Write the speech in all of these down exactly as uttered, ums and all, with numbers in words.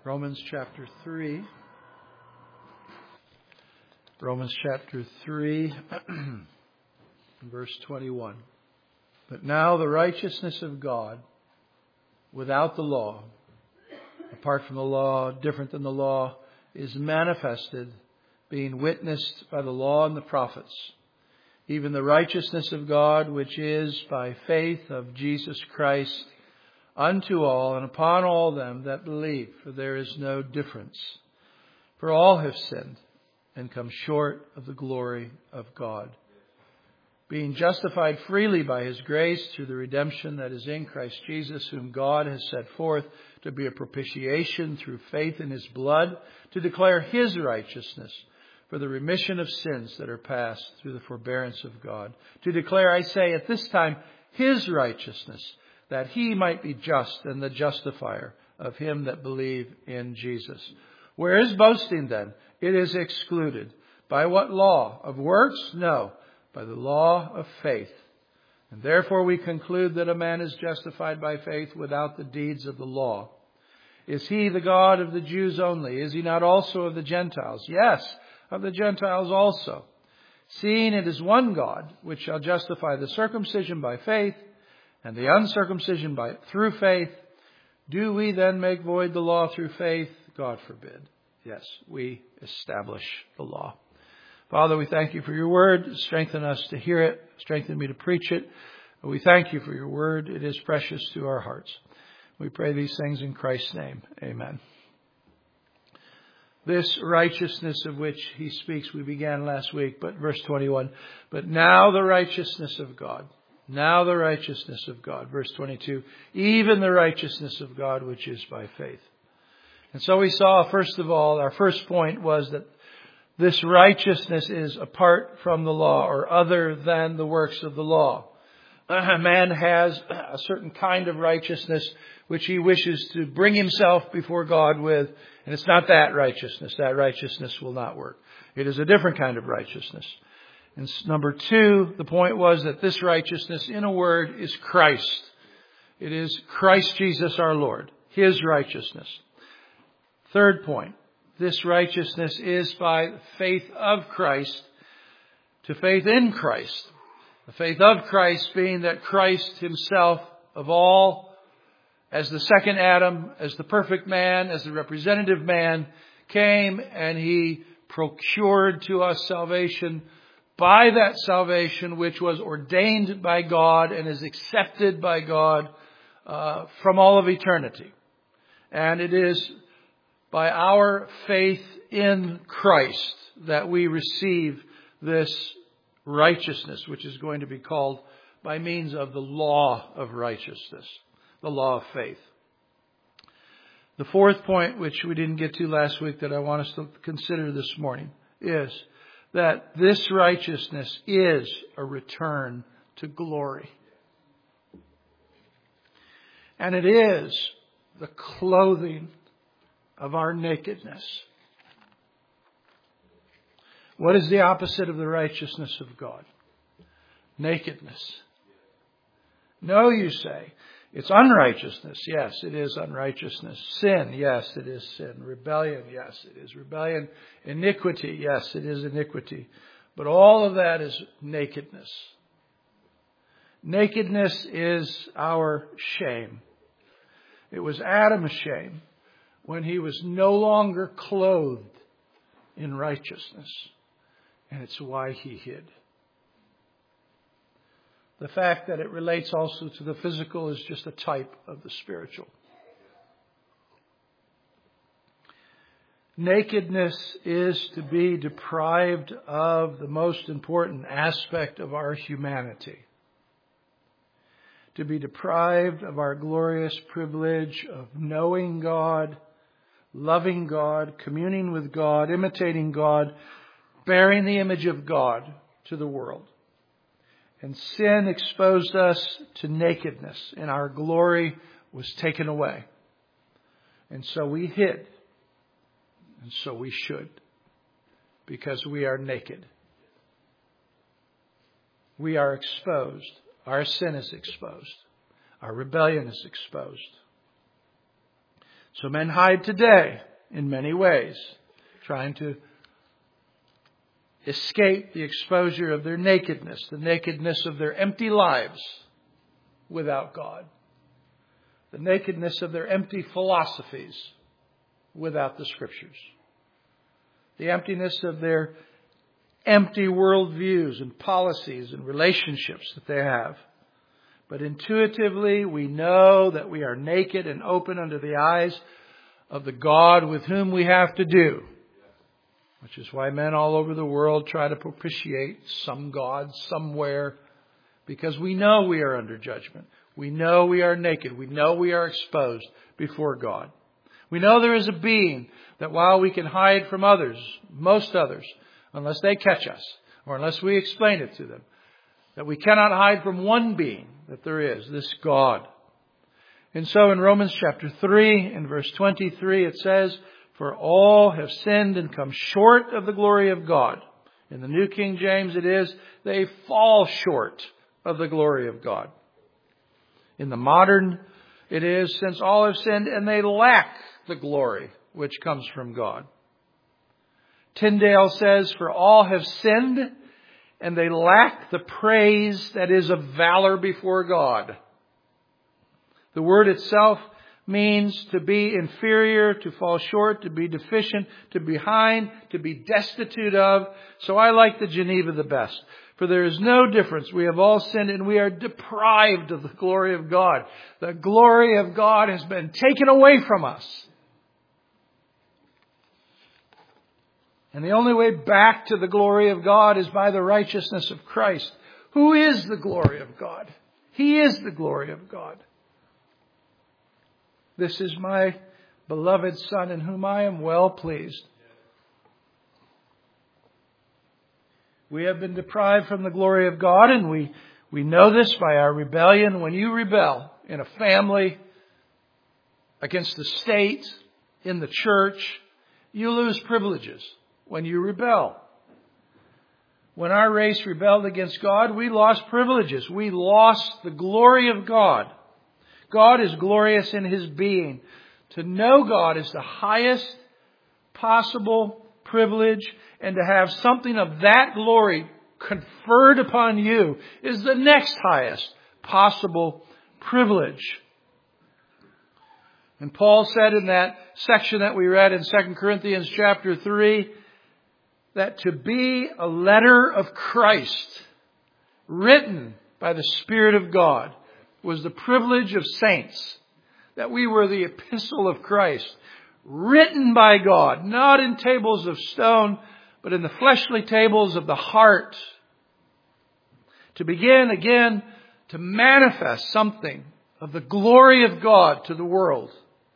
Romans chapter three. Romans chapter three, verse twenty-one. But now the righteousness of God without the law, apart from the law, different than the law, is manifested, being witnessed by the law and the prophets, even the righteousness of God, which is by faith of Jesus Christ, unto all and upon all them that believe, for there is no difference. For all have sinned and come short of the glory of God, being justified freely by His grace through the redemption that is in Christ Jesus, whom God has set forth to be a propitiation through faith in His blood, to declare His righteousness for the remission of sins that are past through the forbearance of God. To declare, I say, at this time, His righteousness, that He might be just and the justifier of him that believe in Jesus. Where is boasting then? It is excluded. By what law? Of works? No, by the law of faith. And therefore we conclude that a man is justified by faith without the deeds of the law. Is He the God of the Jews only? Is He not also of the Gentiles? Yes, of the Gentiles also. Seeing it is one God, which shall justify the circumcision by faith, and the uncircumcision by through faith, do we then make void the law through faith? God forbid. Yes, we establish the law. Father, we thank You for Your word. Strengthen us to hear it. Strengthen me to preach it. We thank You for Your word. It is precious to our hearts. We pray these things in Christ's name. Amen. This righteousness of which He speaks, we began last week, but verse twenty-one, but now the righteousness of God. Now the righteousness of God. Verse twenty-two, even the righteousness of God, which is by faith. And so we saw, first of all, our first point was that this righteousness is apart from the law, or other than the works of the law. A man has a certain kind of righteousness which he wishes to bring himself before God with, and it's not that righteousness. That righteousness will not work. It is a different kind of righteousness. And number two, the point was that this righteousness, in a word, is Christ. It is Christ Jesus our Lord, His righteousness. Third point, this righteousness is by faith of Christ to faith in Christ. The faith of Christ being that Christ Himself, of all, as the second Adam, as the perfect man, as the representative man, came and He procured to us salvation by that salvation which was ordained by God and is accepted by God uh, from all of eternity. And it is by our faith in Christ that we receive this righteousness, which is going to be called by means of the law of righteousness, the law of faith. The fourth point, which we didn't get to last week, that I want us to consider this morning, is that this righteousness is a return to glory. And it is the clothing of our nakedness. What is the opposite of the righteousness of God? Nakedness. No, you say. It's unrighteousness. Yes, it is unrighteousness. Sin. Yes, it is sin. Rebellion. Yes, it is rebellion. Iniquity. Yes, it is iniquity. But all of that is nakedness. Nakedness is our shame. It was Adam's shame when he was no longer clothed in righteousness. And it's why he hid. The fact that it relates also to the physical is just a type of the spiritual. Nakedness is to be deprived of the most important aspect of our humanity. To be deprived of our glorious privilege of knowing God, loving God, communing with God, imitating God, bearing the image of God to the world. And sin exposed us to nakedness, and our glory was taken away. And so we hid. And so we should, because we are naked. We are exposed. Our sin is exposed. Our rebellion is exposed. So men hide today in many ways, trying to escape the exposure of their nakedness, the nakedness of their empty lives without God, the nakedness of their empty philosophies without the Scriptures, the emptiness of their empty worldviews and policies and relationships that they have. But intuitively, we know that we are naked and open under the eyes of the God with whom we have to do. Which is why men all over the world try to propitiate some God somewhere. Because we know we are under judgment. We know we are naked. We know we are exposed before God. We know there is a being that while we can hide from others, most others, unless they catch us, or unless we explain it to them, that we cannot hide from one being that there is, this God. And so in Romans chapter three, in verse twenty-three, it says, "For all have sinned and come short of the glory of God." In the New King James it is, "They fall short of the glory of God." In the modern it is, "Since all have sinned and they lack the glory which comes from God." Tyndale says, "For all have sinned and they lack the praise that is of valor before God." The word itself means to be inferior, to fall short, to be deficient, to be behind, to be destitute of. So I like the Geneva the best. "For there is no difference. We have all sinned and we are deprived of the glory of God." The glory of God has been taken away from us. And the only way back to the glory of God is by the righteousness of Christ. Who is the glory of God? He is the glory of God. "This is my beloved Son in whom I am well pleased." We have been deprived from the glory of God, and we, we know this by our rebellion. When you rebel in a family, against the state, in the church, you lose privileges when you rebel. When our race rebelled against God, we lost privileges. We lost the glory of God. God is glorious in His being. To know God is the highest possible privilege, and to have something of that glory conferred upon you is the next highest possible privilege. And Paul said in that section that we read in Second Corinthians chapter three, that to be a letter of Christ, written by the Spirit of God, was the privilege of saints. That we were the epistle of Christ, written by God, not in tables of stone, but in the fleshly tables of the heart. To begin again to manifest something of the glory of God to the world.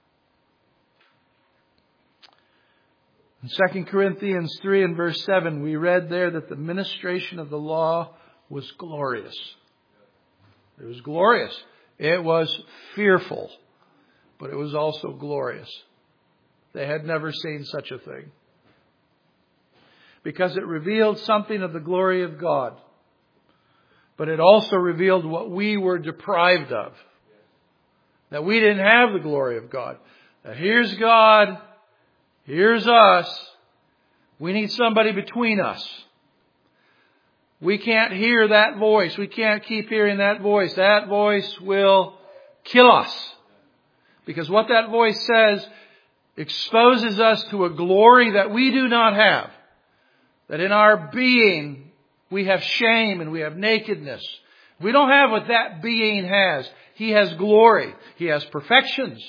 In Second Corinthians three and verse seven, we read there that the ministration of the law was glorious. It was glorious. It was fearful, but it was also glorious. They had never seen such a thing. Because it revealed something of the glory of God. But it also revealed what we were deprived of. That we didn't have the glory of God. Now here's God. Here's us. We need somebody between us. We can't hear that voice. We can't keep hearing that voice. That voice will kill us. Because what that voice says exposes us to a glory that we do not have. That in our being we have shame and we have nakedness. We don't have what that being has. He has glory. He has perfections.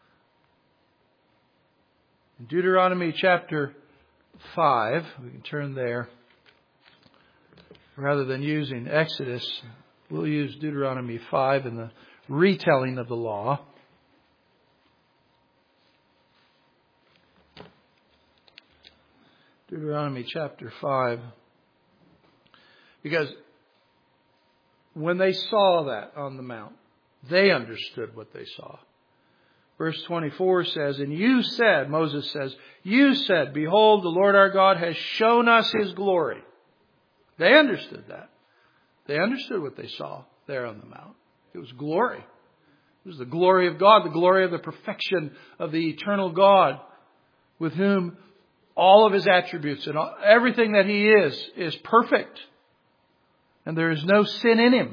In Deuteronomy chapter five, we can turn there. Rather than using Exodus, we'll use Deuteronomy five in the retelling of the law. Deuteronomy chapter five. Because when they saw that on the mount, they understood what they saw. Verse twenty-four says, "And you said," Moses says, "You said, behold, the Lord our God has shown us His glory." They understood that. They understood what they saw there on the mount. It was glory. It was the glory of God, the glory of the perfection of the eternal God, with whom all of His attributes and all, everything that He is, is perfect. And there is no sin in Him.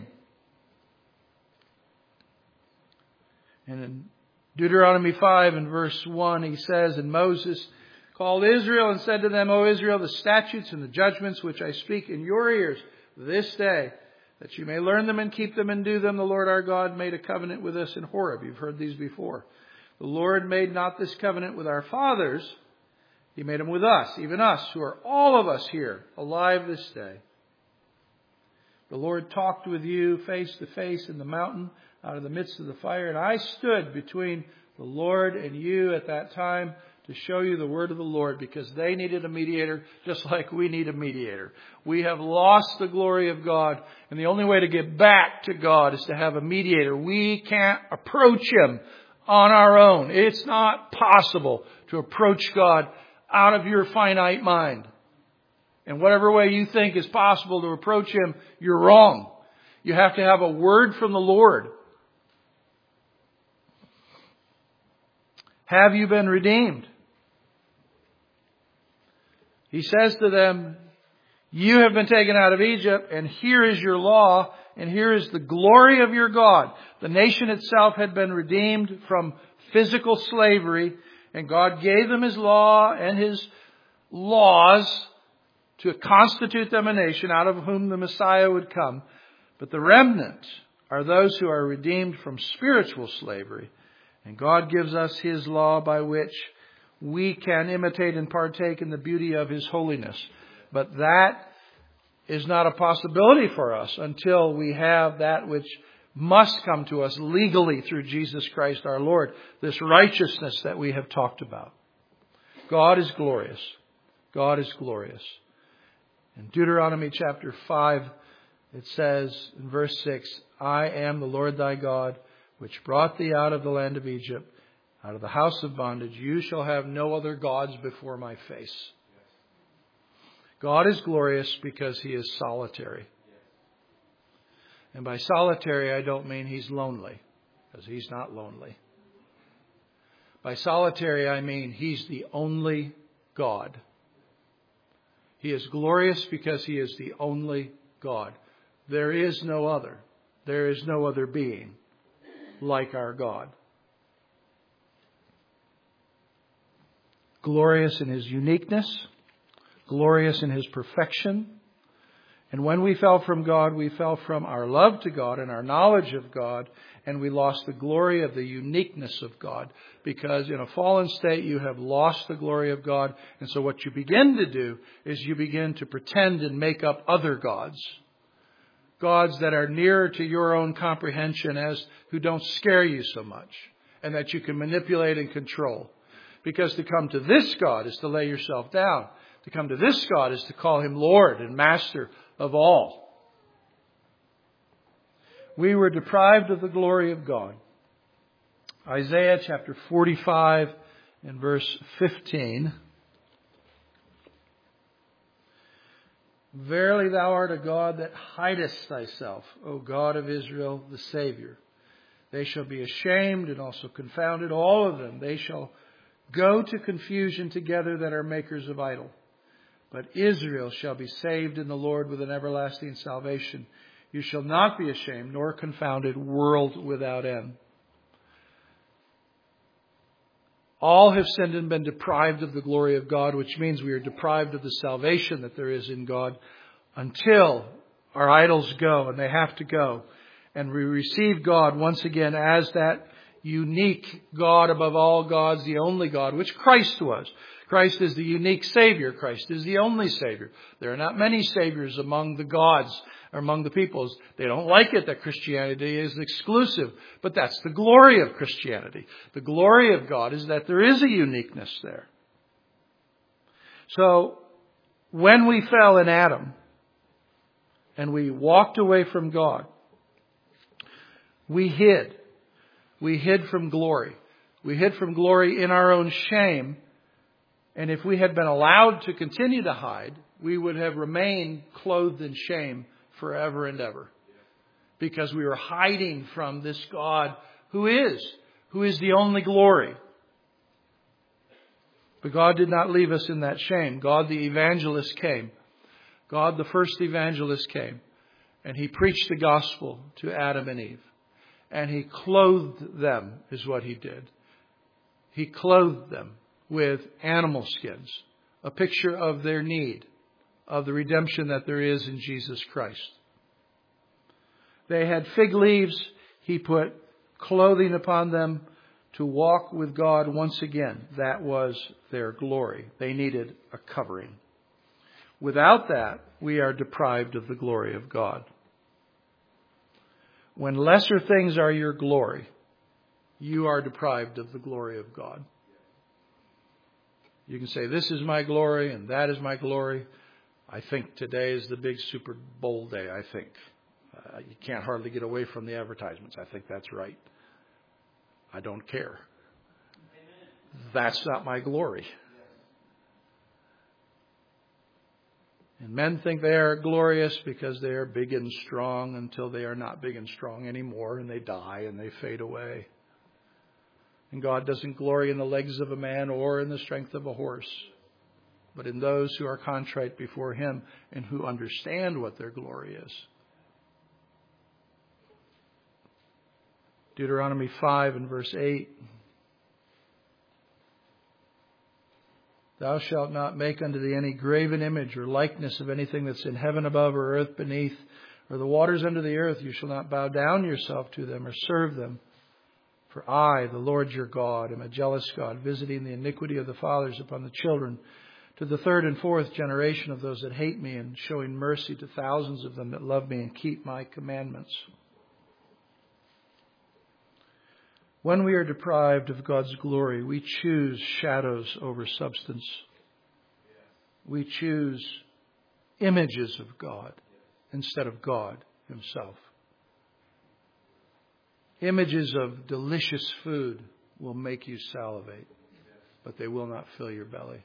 And in Deuteronomy five and verse one, He says, and Moses called Israel and said to them, O Israel, the statutes and the judgments which I speak in your ears this day, that you may learn them and keep them and do them, the Lord our God made a covenant with us in Horeb. You've heard these before. The Lord made not this covenant with our fathers. He made them with us, even us, who are all of us here, alive this day. The Lord talked with you face to face in the mountain out of the midst of the fire. And I stood between the Lord and you at that time to show you the word of the Lord, because they needed a mediator just like we need a mediator. We have lost the glory of God, and the only way to get back to God is to have a mediator. We can't approach Him on our own. It's not possible to approach God out of your finite mind. And whatever way you think is possible to approach Him, you're wrong. You have to have a word from the Lord. Have you been redeemed? He says to them, you have been taken out of Egypt, and here is your law, and here is the glory of your God. The nation itself had been redeemed from physical slavery, and God gave them His law and His laws to constitute them a nation out of whom the Messiah would come. But the remnant are those who are redeemed from spiritual slavery. And God gives us His law by which we can imitate and partake in the beauty of His holiness. But that is not a possibility for us until we have that which must come to us legally through Jesus Christ our Lord. This righteousness that we have talked about. God is glorious. God is glorious. In Deuteronomy chapter five, it says in verse six, I am the Lord thy God, which brought thee out of the land of Egypt, out of the house of bondage. You shall have no other gods before my face. God is glorious because He is solitary. And by solitary, I don't mean He's lonely, because He's not lonely. By solitary, I mean He's the only God. He is glorious because He is the only God. There is no other. There is no other being like our God. Glorious in His uniqueness, glorious in His perfection. And when we fell from God, we fell from our love to God and our knowledge of God, and we lost the glory of the uniqueness of God. Because in a fallen state, you have lost the glory of God. And so what you begin to do is you begin to pretend and make up other gods. Gods that are nearer to your own comprehension, as who don't scare you so much, and that you can manipulate and control. Because to come to this God is to lay yourself down. To come to this God is to call Him Lord and Master of all. We were deprived of the glory of God. Isaiah chapter forty-five and verse fifteen. Verily thou art a God that hidest thyself, O God of Israel, the Savior. They shall be ashamed and also confounded, all of them. They shall go to confusion together that are makers of idol. But Israel shall be saved in the Lord with an everlasting salvation. You shall not be ashamed nor confounded, world without end. All have sinned and been deprived of the glory of God, which means we are deprived of the salvation that there is in God until our idols go, and they have to go. And we receive God once again as that unique God above all gods, the only God, which Christ was. Christ is the unique Savior. Christ is the only Savior. There are not many Saviors among the gods or among the peoples. They don't like it that Christianity is exclusive. But that's the glory of Christianity. The glory of God is that there is a uniqueness there. So, when we fell in Adam and we walked away from God, we hid. We hid from glory. We hid from glory in our own shame. And if we had been allowed to continue to hide, we would have remained clothed in shame forever and ever. Because we were hiding from this God who is, who is the only glory. But God did not leave us in that shame. God the evangelist came. God the first evangelist came. And He preached the gospel to Adam and Eve. And He clothed them, is what He did. He clothed them with animal skins. A picture of their need, of the redemption that there is in Jesus Christ. They had fig leaves. He put clothing upon them to walk with God once again. That was their glory. They needed a covering. Without that, we are deprived of the glory of God. When lesser things are your glory, you are deprived of the glory of God. You can say, this is my glory and that is my glory. I think today is the big Super Bowl day, I think. Uh, you can't hardly get away from the advertisements. I think that's right. I don't care. Amen. That's not my glory. And men think they are glorious because they are big and strong until they are not big and strong anymore and they die and they fade away. And God doesn't glory in the legs of a man or in the strength of a horse, but in those who are contrite before Him and who understand what their glory is. Deuteronomy five and verse eight. Thou shalt not make unto thee any graven image or likeness of anything that's in heaven above or earth beneath or the waters under the earth. You shall not bow down yourself to them or serve them. For I, the Lord your God, am a jealous God, visiting the iniquity of the fathers upon the children, to the third and fourth generation of those that hate me, and showing mercy to thousands of them that love me and keep my commandments. When we are deprived of God's glory, we choose shadows over substance. We choose images of God instead of God Himself. Images of delicious food will make you salivate, but they will not fill your belly.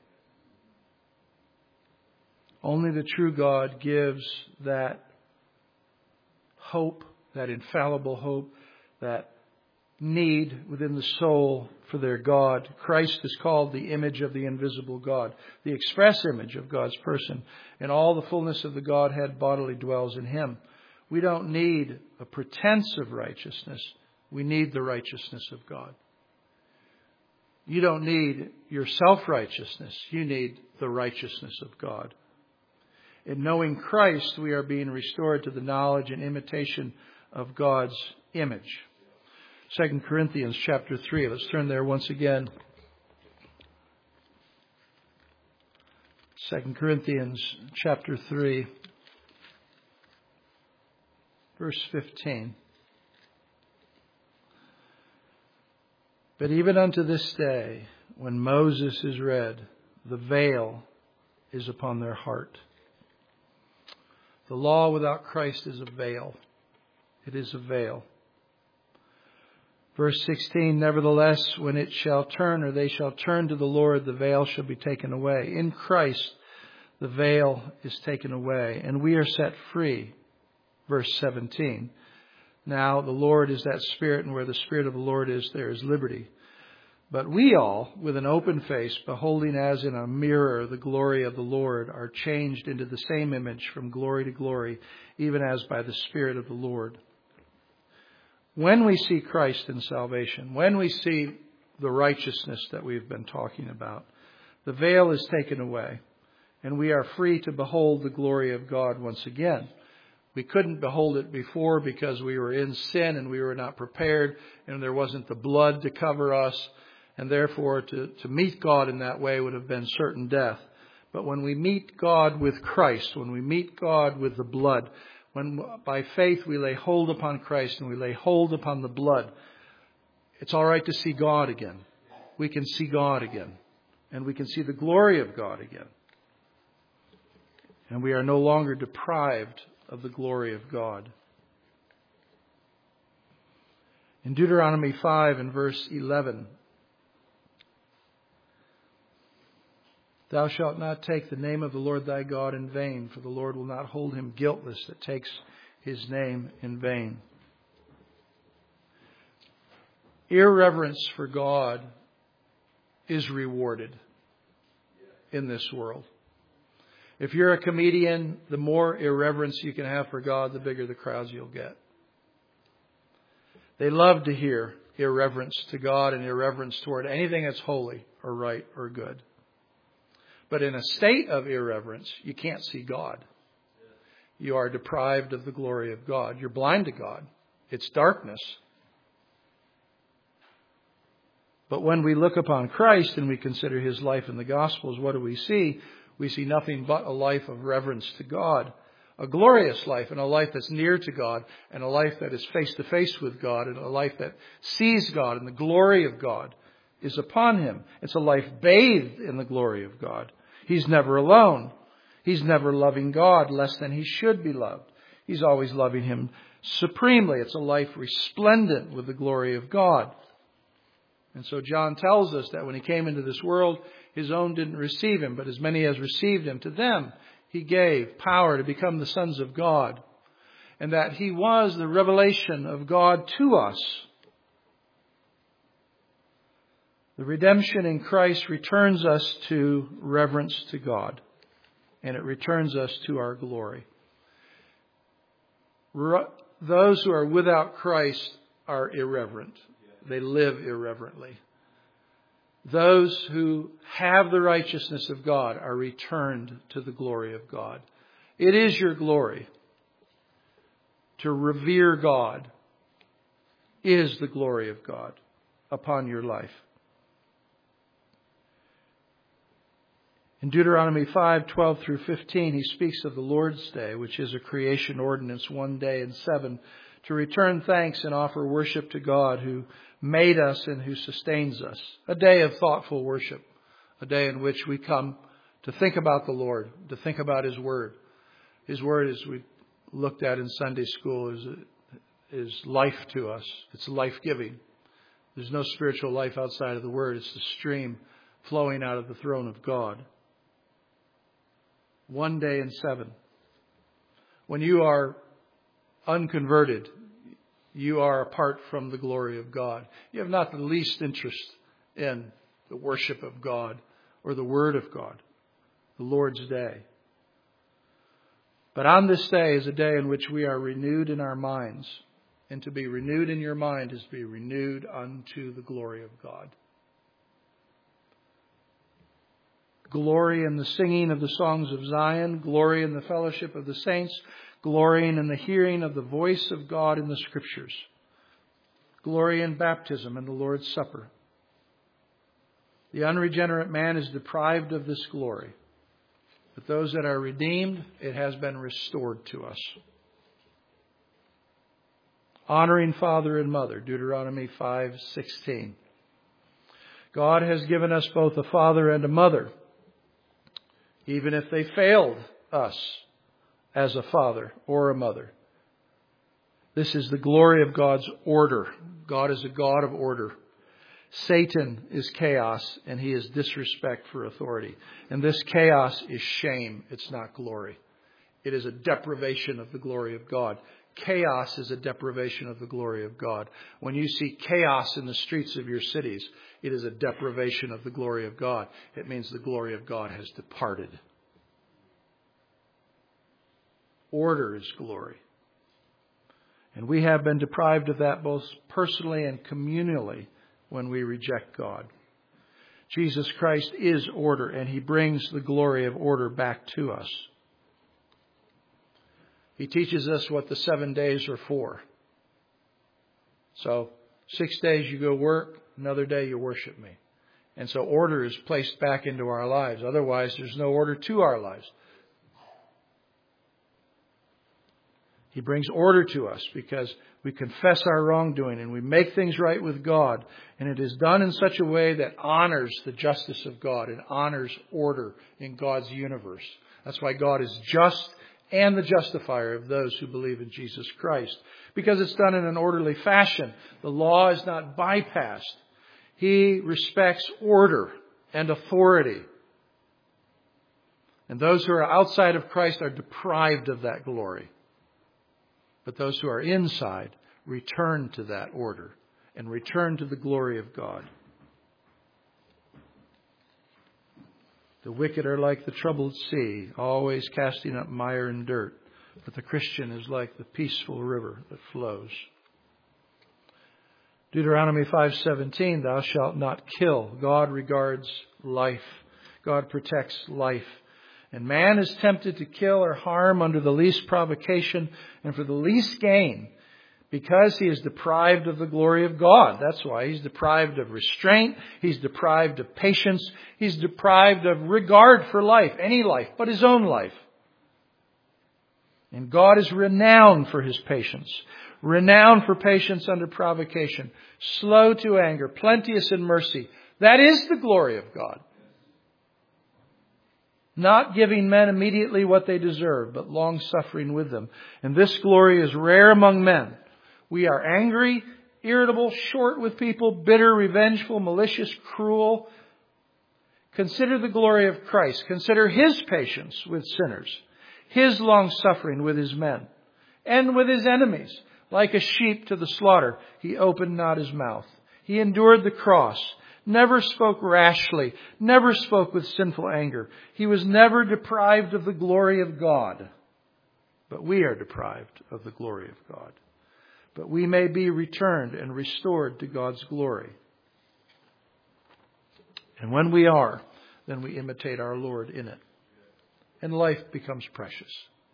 Only the true God gives that hope, that infallible hope, that need within the soul for their God. Christ is called the image of the invisible God, the express image of God's person, and all the fullness of the Godhead bodily dwells in Him. We don't need a pretense of righteousness. We need the righteousness of God. You don't need your self-righteousness. You need the righteousness of God. In knowing Christ, we are being restored to the knowledge and imitation of God's image. Second Corinthians chapter three. Let's turn there once again. Second Corinthians chapter three, verse fifteen. But even unto this day, when Moses is read, the veil is upon their heart. The law without Christ is a veil. It is a veil. Verse sixteen, nevertheless, when it shall turn, or they shall turn to the Lord, the veil shall be taken away. In Christ, the veil is taken away, and we are set free. Verse seventeen. Now the Lord is that Spirit, and where the Spirit of the Lord is, there is liberty. But we all, with an open face, beholding as in a mirror the glory of the Lord, are changed into the same image from glory to glory, even as by the Spirit of the Lord. When we see Christ in salvation, when we see the righteousness that we've been talking about, the veil is taken away, and we are free to behold the glory of God once again. We couldn't behold it before because we were in sin and we were not prepared, and there wasn't the blood to cover us, and therefore to, to meet God in that way would have been certain death. But when we meet God with Christ, when we meet God with the blood, when by faith we lay hold upon Christ and we lay hold upon the blood, it's all right to see God again. We can see God again. And we can see the glory of God again. And we are no longer deprived of the glory of God. In Deuteronomy five and verse eleven, thou shalt not take the name of the Lord thy God in vain, for the Lord will not hold him guiltless that takes His name in vain. Irreverence for God is rewarded in this world. If you're a comedian, the more irreverence you can have for God, the bigger the crowds you'll get. They love to hear irreverence to God and irreverence toward anything that's holy or right or good. But in a state of irreverence, you can't see God. You are deprived of the glory of God. You're blind to God. It's darkness. But when we look upon Christ and we consider His life in the Gospels, what do we see? We see nothing but a life of reverence to God. A glorious life, and a life that's near to God, and a life that is face to face with God, and a life that sees God, and the glory of God is upon him. It's a life bathed in the glory of God. He's never alone. He's never loving God less than he should be loved. He's always loving him supremely. It's a life resplendent with the glory of God. And so John tells us that when he came into this world, his own didn't receive him, but as many as received him, to them he gave power to become the sons of God. And that he was the revelation of God to us. The redemption in Christ returns us to reverence to God. And it returns us to our glory. Those who are without Christ are irreverent. They live irreverently. Those who have the righteousness of God are returned to the glory of God. It is your glory. To revere God is the glory of God upon your life. In Deuteronomy five, twelve through fifteen, he speaks of the Lord's Day, which is a creation ordinance, one day in seven, to return thanks and offer worship to God who made us and who sustains us. A day of thoughtful worship. A day in which we come to think about the Lord, to think about His Word. His Word, as we looked at in Sunday school, is, is life to us. It's life-giving. There's no spiritual life outside of the Word. It's the stream flowing out of the throne of God. One day in seven. When you are unconverted, you are apart from the glory of God. You have not the least interest in the worship of God or the Word of God, the Lord's Day. But on this day is a day in which we are renewed in our minds. And to be renewed in your mind is to be renewed unto the glory of God. Glory in the singing of the songs of Zion, glory in the fellowship of the saints, glorying in the hearing of the voice of God in the Scriptures. Glory in baptism and the Lord's Supper. The unregenerate man is deprived of this glory. But those that are redeemed, it has been restored to us. Honoring father and mother, Deuteronomy five sixteen. God has given us both a father and a mother, even if they failed us as a father or a mother. This is the glory of God's order. God is a God of order. Satan is chaos, and he is disrespect for authority. And this chaos is shame. It's not glory. It is a deprivation of the glory of God. Chaos is a deprivation of the glory of God. When you see chaos in the streets of your cities, it is a deprivation of the glory of God. It means the glory of God has departed. Order is glory. And we have been deprived of that both personally and communally when we reject God. Jesus Christ is order, and He brings the glory of order back to us. He teaches us what the seven days are for. So, six days you go work, another day you worship me. And so order is placed back into our lives. Otherwise, there's no order to our lives. He brings order to us because we confess our wrongdoing and we make things right with God. And it is done in such a way that honors the justice of God and honors order in God's universe. That's why God is just and the justifier of those who believe in Jesus Christ. Because it's done in an orderly fashion. The law is not bypassed. He respects order and authority. And those who are outside of Christ are deprived of that glory. But those who are inside return to that order and return to the glory of God. The wicked are like the troubled sea, always casting up mire and dirt. But the Christian is like the peaceful river that flows. Deuteronomy five seventeen, thou shalt not kill. God regards life. God protects life. And man is tempted to kill or harm under the least provocation and for the least gain, because he is deprived of the glory of God. That's why he's deprived of restraint. He's deprived of patience. He's deprived of regard for life, any life, but his own life. And God is renowned for His patience. Renowned for patience under provocation. Slow to anger. Plenteous in mercy. That is the glory of God. Not giving men immediately what they deserve, but long suffering with them. And this glory is rare among men. We are angry, irritable, short with people, bitter, revengeful, malicious, cruel. Consider the glory of Christ. Consider His patience with sinners. His long suffering with His men. And with His enemies. Like a sheep to the slaughter, He opened not His mouth. He endured the cross. Never spoke rashly. Never spoke with sinful anger. He was never deprived of the glory of God. But we are deprived of the glory of God. But we may be returned and restored to God's glory. And when we are, then we imitate our Lord in it. And life becomes precious.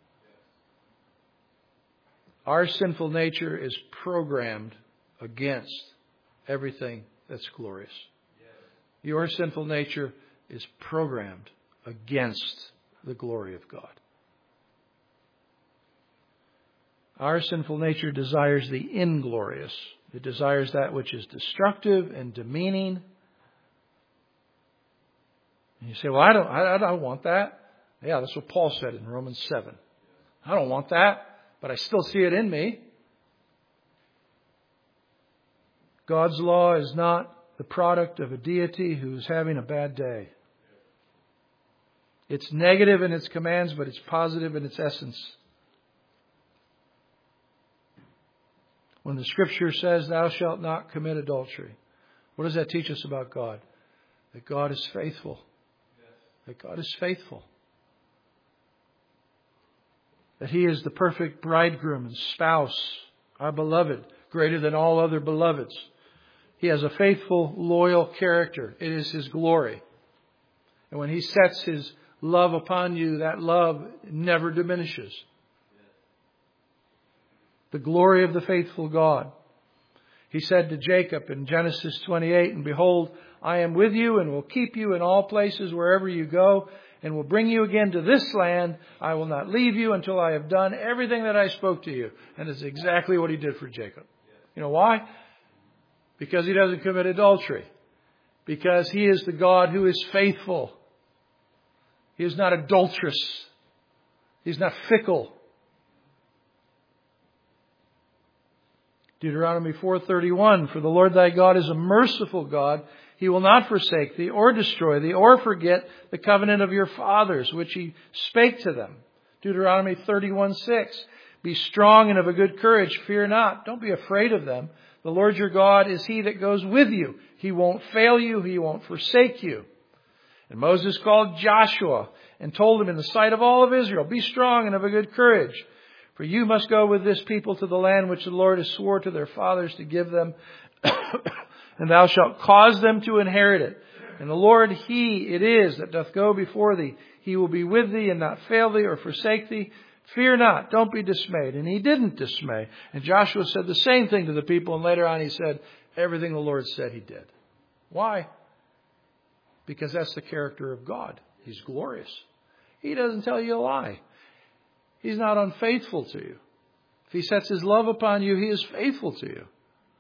Our sinful nature is programmed against everything that's glorious. Your sinful nature is programmed against the glory of God. Our sinful nature desires the inglorious. It desires that which is destructive and demeaning. And you say, well, I don't, I, I don't want that. Yeah, that's what Paul said in Romans seven. I don't want that, but I still see it in me. God's law is not the product of a deity who's having a bad day. It's negative in its commands, but it's positive in its essence. When the Scripture says, thou shalt not commit adultery, what does that teach us about God? That God is faithful. That God is faithful. That He is the perfect bridegroom and spouse, our beloved, greater than all other beloveds. He has a faithful, loyal character. It is His glory. And when He sets His love upon you, that love never diminishes. The glory of the faithful God. He said to Jacob in Genesis twenty-eight, and behold, I am with you and will keep you in all places wherever you go, and will bring you again to this land. I will not leave you until I have done everything that I spoke to you. And it's exactly what He did for Jacob. You know why? Because he doesn't commit adultery. Because He is the God who is faithful. He is not adulterous. He's not fickle. Deuteronomy four thirty-one, for the Lord thy God is a merciful God. He will not forsake thee or destroy thee or forget the covenant of your fathers, which He spake to them. Deuteronomy thirty-one six, be strong and of a good courage. Fear not. Don't be afraid of them. The Lord your God is He that goes with you. He won't fail you. He won't forsake you. And Moses called Joshua and told him in the sight of all of Israel, be strong and of a good courage. For you must go with this people to the land which the Lord has swore to their fathers to give them, and thou shalt cause them to inherit it. And the Lord, He it is that doth go before thee. He will be with thee and not fail thee or forsake thee. Fear not, don't be dismayed. And he didn't dismay. And Joshua said the same thing to the people, and later on he said, everything the Lord said He did. Why? Because that's the character of God. He's glorious. He doesn't tell you a lie. He's not unfaithful to you. If He sets His love upon you, He is faithful to you.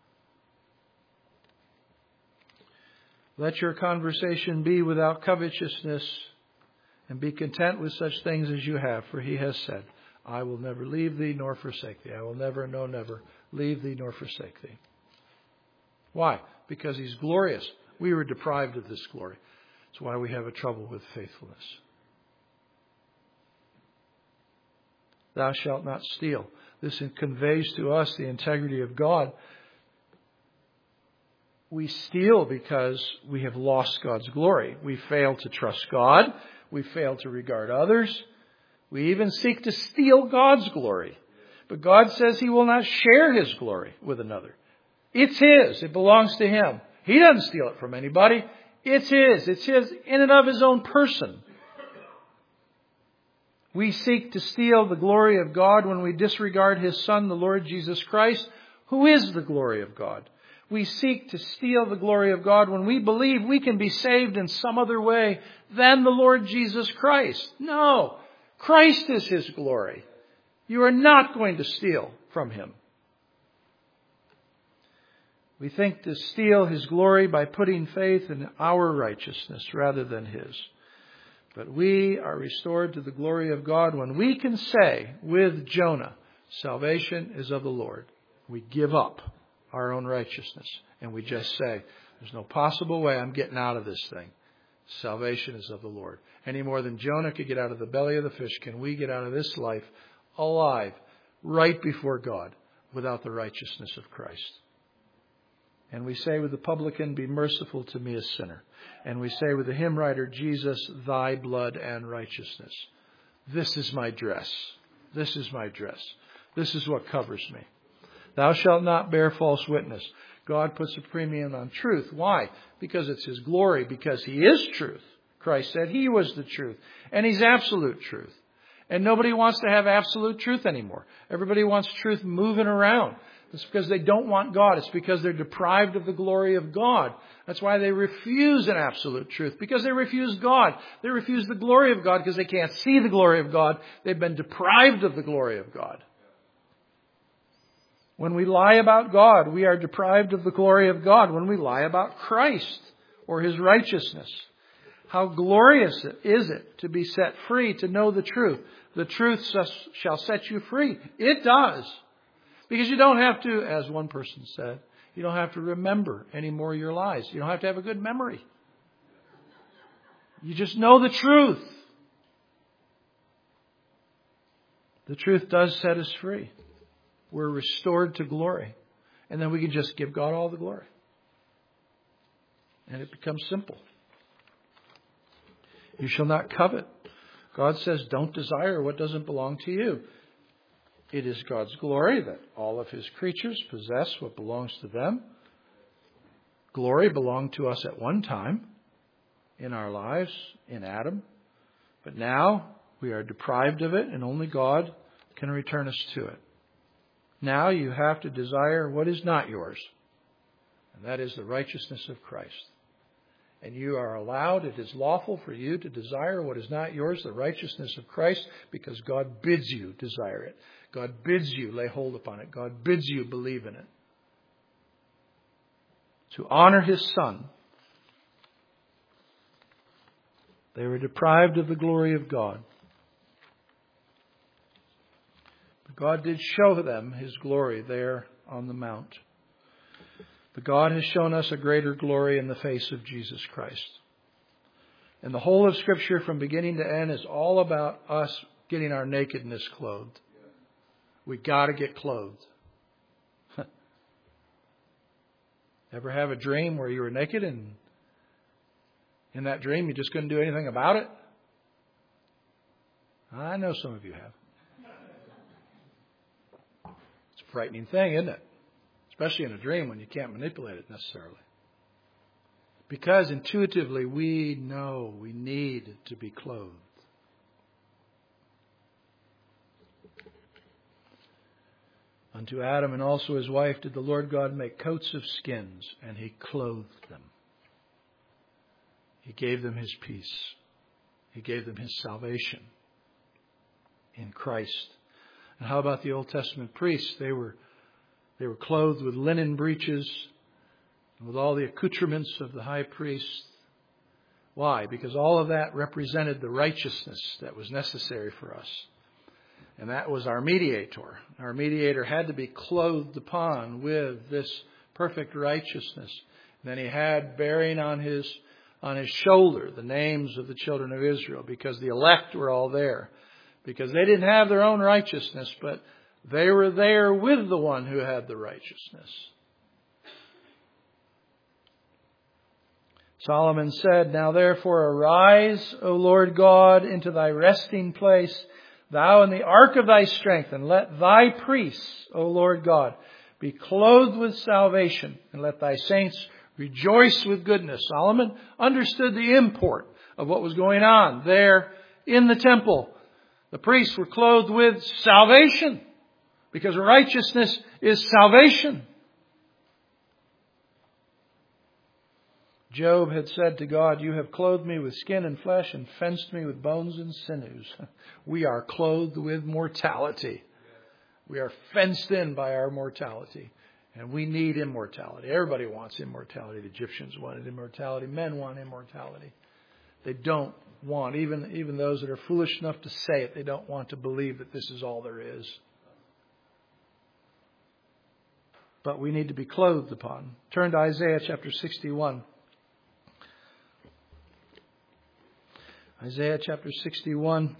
Let your conversation be without covetousness, and be content with such things as you have. For He has said, I will never leave thee nor forsake thee. I will never, no, never leave thee nor forsake thee. Why? Because He's glorious. We were deprived of this glory. That's why we have a trouble with faithfulness. Thou shalt not steal. This conveys to us the integrity of God. We steal because we have lost God's glory. We fail to trust God. We fail to regard others. We even seek to steal God's glory. But God says He will not share His glory with another. It's His. It belongs to Him. He doesn't steal it from anybody. It's His. It's His in and of His own person. We seek to steal the glory of God when we disregard His Son, the Lord Jesus Christ, who is the glory of God. We seek to steal the glory of God when we believe we can be saved in some other way than the Lord Jesus Christ. No, Christ is His glory. You are not going to steal from Him. We think to steal His glory by putting faith in our righteousness rather than His. But we are restored to the glory of God when we can say with Jonah, salvation is of the Lord. We give up our own righteousness and we just say, there's no possible way I'm getting out of this thing. Salvation is of the Lord. Any more than Jonah could get out of the belly of the fish, can we get out of this life alive, right before God, without the righteousness of Christ. And we say with the publican, be merciful to me, a sinner. And we say with the hymn writer, Jesus, thy blood and righteousness. This is my dress. This is my dress. This is what covers me. Thou shalt not bear false witness. God puts a premium on truth. Why? Because it's His glory. Because He is truth. Christ said He was the truth. And He's absolute truth. And nobody wants to have absolute truth anymore. Everybody wants truth moving around. It's because they don't want God. It's because they're deprived of the glory of God. That's why they refuse an absolute truth. Because they refuse God. They refuse the glory of God because they can't see the glory of God. They've been deprived of the glory of God. When we lie about God, we are deprived of the glory of God. When we lie about Christ or His righteousness, how glorious is it to be set free, to know the truth. The truth shall set you free. It does. Because you don't have to, as one person said, you don't have to remember any more of your lies. You don't have to have a good memory. You just know the truth. The truth does set us free. We're restored to glory. And then we can just give God all the glory. And it becomes simple. You shall not covet. God says, don't desire what doesn't belong to you. It is God's glory that all of His creatures possess what belongs to them. Glory belonged to us at one time in our lives, in Adam. But now we are deprived of it, and only God can return us to it. Now you have to desire what is not yours, and that is the righteousness of Christ. And you are allowed, it is lawful for you to desire what is not yours, the righteousness of Christ, because God bids you desire it. God bids you lay hold upon it. God bids you believe in it. To honor His Son, they were deprived of the glory of God. But God did show them His glory there on the mount. But God has shown us a greater glory in the face of Jesus Christ. And the whole of Scripture from beginning to end is all about us getting our nakedness clothed. We got to get clothed. Ever have a dream where you were naked and in that dream you just couldn't do anything about it? I know some of you have. It's a frightening thing, isn't it? Especially in a dream when you can't manipulate it necessarily. Because intuitively we know we need to be clothed. Unto Adam and also his wife did the Lord God make coats of skins, and He clothed them. He gave them His peace. He gave them His salvation in Christ. And how about the Old Testament priests? They were They were clothed with linen breeches and with all the accoutrements of the high priest. Why? Because all of that represented the righteousness that was necessary for us. And that was our mediator. Our mediator had to be clothed upon with this perfect righteousness. And then he had bearing on his on his shoulder the names of the children of Israel, because the elect were all there. Because they didn't have their own righteousness, but they were there with the one who had the righteousness. Solomon said, "Now therefore arise, O Lord God, into thy resting place, thou in the ark of thy strength, and let thy priests, O Lord God, be clothed with salvation, and let thy saints rejoice with goodness." Solomon understood the import of what was going on there in the temple. The priests were clothed with salvation, because righteousness is salvation. Job had said to God, "You have clothed me with skin and flesh and fenced me with bones and sinews." We are clothed with mortality. We are fenced in by our mortality. And we need immortality. Everybody wants immortality. The Egyptians wanted immortality. Men want immortality. They don't want, even, even those that are foolish enough to say it, they don't want to believe that this is all there is. But we need to be clothed upon. Turn to Isaiah chapter sixty-one. Isaiah chapter sixty-one.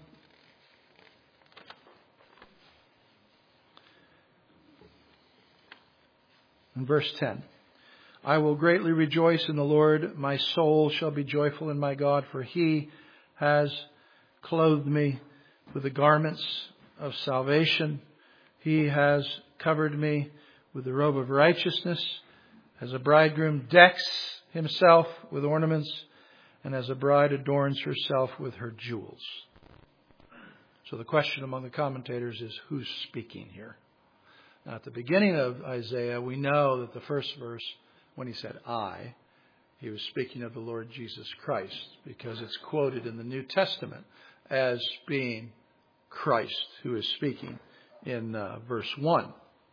And verse ten. "I will greatly rejoice in the Lord. My soul shall be joyful in my God, for He has clothed me with the garments of salvation. He has covered me with the robe of righteousness, as a bridegroom decks himself with ornaments, and as a bride adorns herself with her jewels." So the question among the commentators is, who's speaking here? Now, at the beginning of Isaiah, we know that the first verse, when he said "I," he was speaking of the Lord Jesus Christ, because it's quoted in the New Testament as being Christ who is speaking in uh, verse one.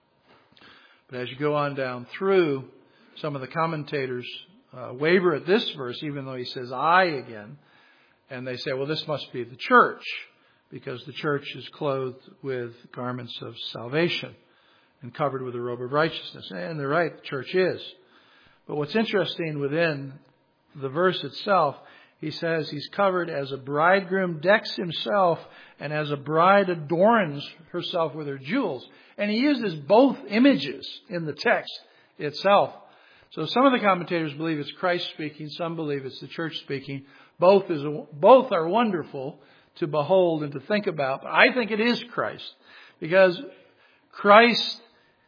But as you go on down through, some of the commentators uh, waver at this verse, even though he says "I" again, and they say, well, this must be the church, because the church is clothed with garments of salvation and covered with a robe of righteousness. And they're right, the church is. But what's interesting within the verse itself, he says he's covered as a bridegroom decks himself, and as a bride adorns herself with her jewels. And he uses both images in the text itself. So some of the commentators believe it's Christ speaking. Some believe it's the church speaking. Both is both are wonderful to behold and to think about. But I think it is Christ, because Christ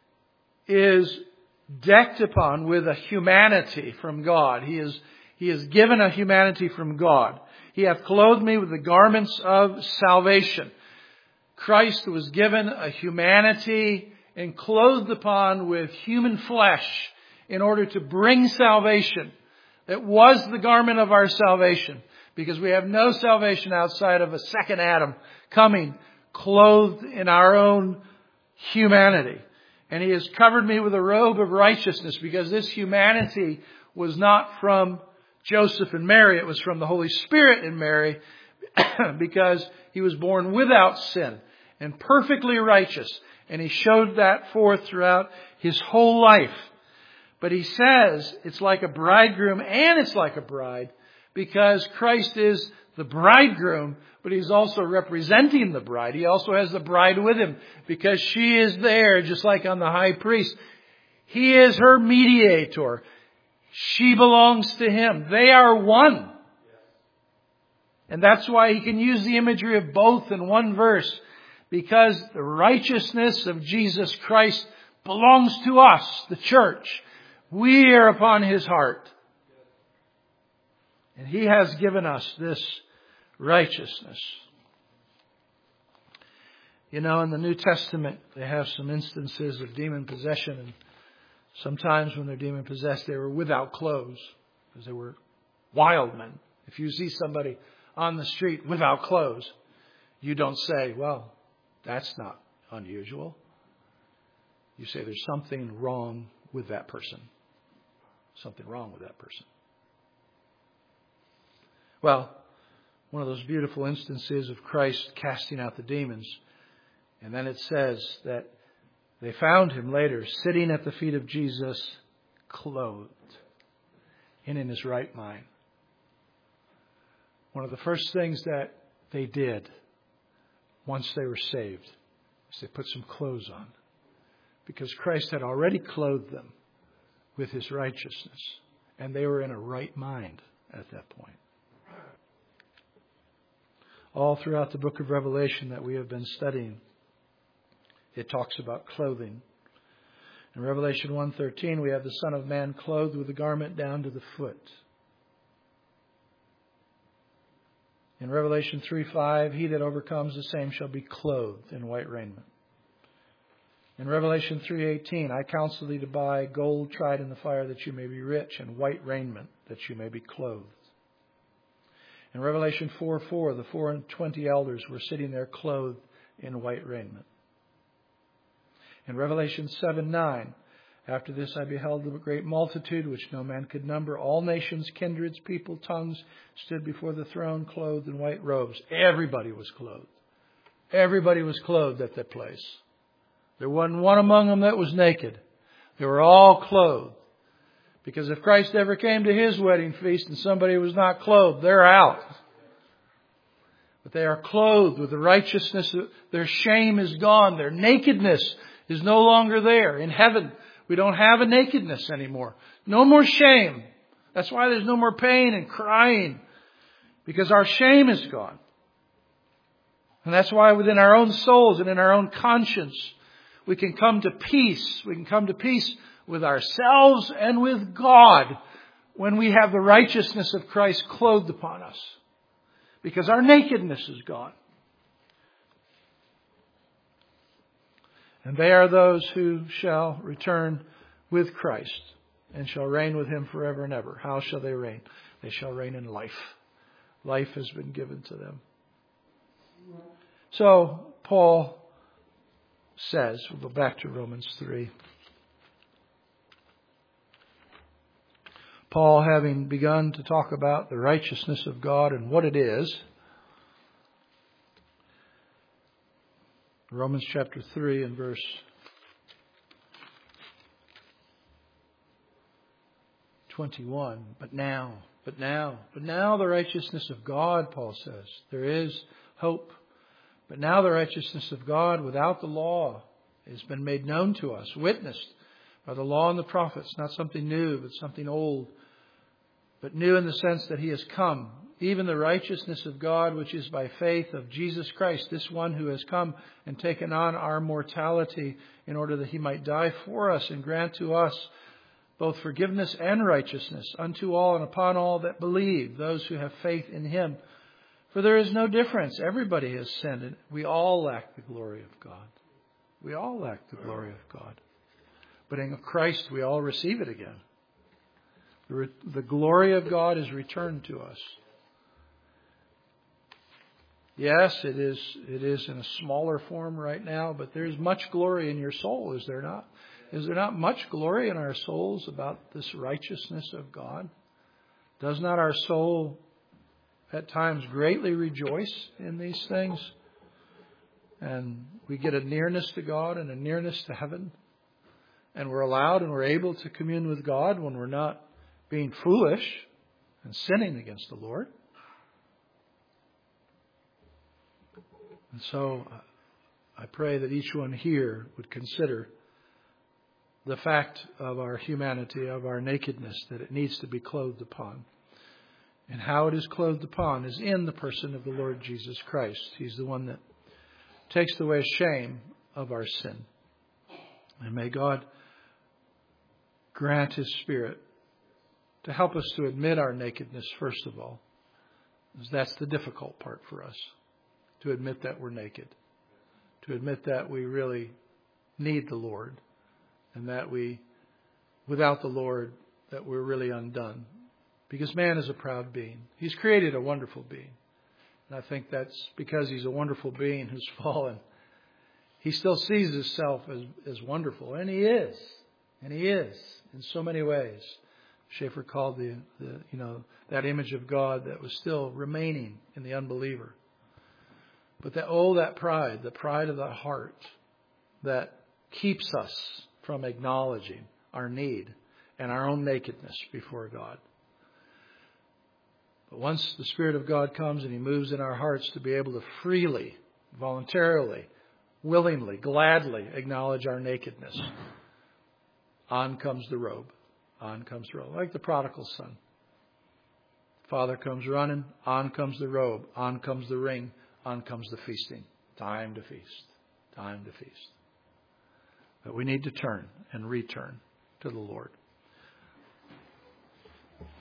is decked upon with a humanity from God. He is He is given a humanity from God. "He hath clothed me with the garments of salvation." Christ was given a humanity and clothed upon with human flesh in order to bring salvation. That was the garment of our salvation, because we have no salvation outside of a second Adam coming clothed in our own humanity. And He has covered me with a robe of righteousness, because this humanity was not from Joseph and Mary. It was from the Holy Spirit in Mary, because He was born without sin and perfectly righteous. And He showed that forth throughout His whole life. But He says it's like a bridegroom and it's like a bride, because Christ is the bridegroom, but He's also representing the bride. He also has the bride with Him, because she is there, just like on the high priest. He is her mediator. She belongs to Him. They are one. And that's why He can use the imagery of both in one verse, because the righteousness of Jesus Christ belongs to us, the church. We are upon His heart. And He has given us this righteousness. You know, in the New Testament, they have some instances of demon possession. And sometimes when they're demon possessed, they were without clothes, because they were wild men. If you see somebody on the street without clothes, you don't say, well, that's not unusual. You say there's something wrong with that person. Something wrong with that person. Well, one of those beautiful instances of Christ casting out the demons. And then it says that they found Him later sitting at the feet of Jesus, clothed and in His right mind. One of the first things that they did once they were saved is they put some clothes on, because Christ had already clothed them with His righteousness And they were in a right mind at that point. All throughout the book of Revelation that we have been studying, it talks about clothing. In Revelation one thirteen, we have the Son of Man clothed with a garment down to the foot. In Revelation three five, he that overcomes the same shall be clothed in white raiment. In Revelation three eighteen, I counsel thee to buy gold tried in the fire that you may be rich, and white raiment that you may be clothed. In Revelation four four, the four and twenty elders were sitting there clothed in white raiment. In Revelation seven nine, after this I beheld a great multitude which no man could number. All nations, kindreds, people, tongues stood before the throne clothed in white robes. Everybody was clothed. Everybody was clothed at that place. There wasn't one among them that was naked. They were all clothed. Because if Christ ever came to His wedding feast and somebody was not clothed, they're out. But they are clothed with the righteousness. Their shame is gone. Their nakedness is no longer there. In heaven, we don't have a nakedness anymore. No more shame. That's why there's no more pain and crying. Because our shame is gone. And that's why within our own souls and in our own conscience, we can come to peace. We can come to peace with ourselves and with God when we have the righteousness of Christ clothed upon us. Because our nakedness is gone. And they are those who shall return with Christ and shall reign with Him forever and ever. How shall they reign? They shall reign in life. Life has been given to them. So, Paul says, we'll go back to Romans three. Paul, having begun to talk about the righteousness of God and what it is, Romans chapter three and verse twenty-one. But now, but now, but now the righteousness of God, Paul says. There is hope. But now the righteousness of God without the law has been made known to us, witnessed by the law and the prophets. Not something new, but something old. But new in the sense that He has come. Even the righteousness of God, which is by faith of Jesus Christ, this one who has come and taken on our mortality in order that He might die for us and grant to us both forgiveness and righteousness unto all and upon all that believe, those who have faith in Him. For there is no difference. Everybody has sinned, and we all lack the glory of God. We all lack the glory of God. But in Christ we all receive it again. The, the glory of God is returned to us. Yes, it is, it is in a smaller form right now, but there's much glory in your soul, is there not? Is there not much glory in our souls about this righteousness of God? Does not our soul at times greatly rejoice in these things? And we get a nearness to God and a nearness to heaven. And we're allowed and we're able to commune with God when we're not being foolish and sinning against the Lord. And so I pray that each one here would consider the fact of our humanity, of our nakedness, that it needs to be clothed upon. And how it is clothed upon is in the person of the Lord Jesus Christ. He's the one that takes away shame of our sin. And may God grant His Spirit to help us to admit our nakedness, first of all. Because that's the difficult part for us. To admit that we're naked. To admit that we really need the Lord. And that we, without the Lord, that we're really undone. Because man is a proud being. He's created a wonderful being. And I think that's because He's a wonderful being who's fallen. He still sees Himself as, as wonderful. And He is. And He is in so many ways. Schaeffer called the, the, you know, that image of God that was still remaining in the unbeliever. But that, oh, that pride, the pride of the heart that keeps us from acknowledging our need and our own nakedness before God. But once the Spirit of God comes and He moves in our hearts to be able to freely, voluntarily, willingly, gladly acknowledge our nakedness, on comes the robe. On comes the robe. Like the prodigal son. Father comes running. On comes the robe. On comes the ring. On comes the feasting. Time to feast. Time to feast. But we need to turn and return to the Lord.